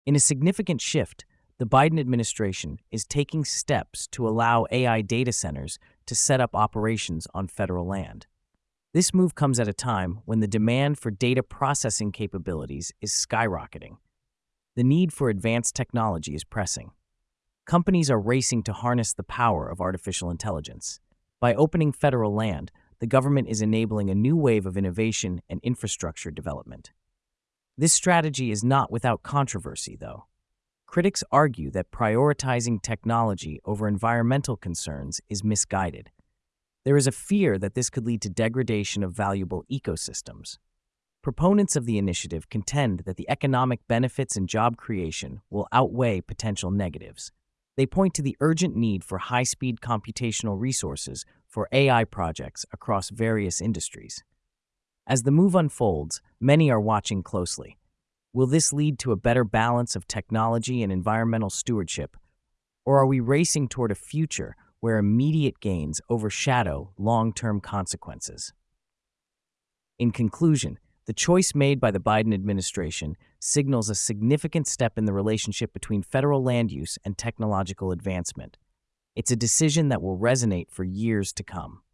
In a significant shift, the Biden administration is taking steps to allow AI data centers to set up operations on federal land. This move comes at a time when the demand for data processing capabilities is skyrocketing. The need for advanced technology is pressing. Companies are racing to harness the power of artificial intelligence. By opening federal land, the government is enabling a new wave of innovation and infrastructure development. This strategy is not without controversy, though. Critics argue that prioritizing technology over environmental concerns is misguided. There is a fear that this could lead to degradation of valuable ecosystems. Proponents of the initiative contend that the economic benefits and job creation will outweigh potential negatives. They point to the urgent need for high-speed computational resources for AI projects across various industries. As the move unfolds, many are watching closely. Will this lead to a better balance of technology and environmental stewardship, or are we racing toward a future where immediate gains overshadow long-term consequences? In conclusion, the choice made by the Biden administration signals a significant step in the relationship between federal land use and technological advancement. It's a decision that will resonate for years to come.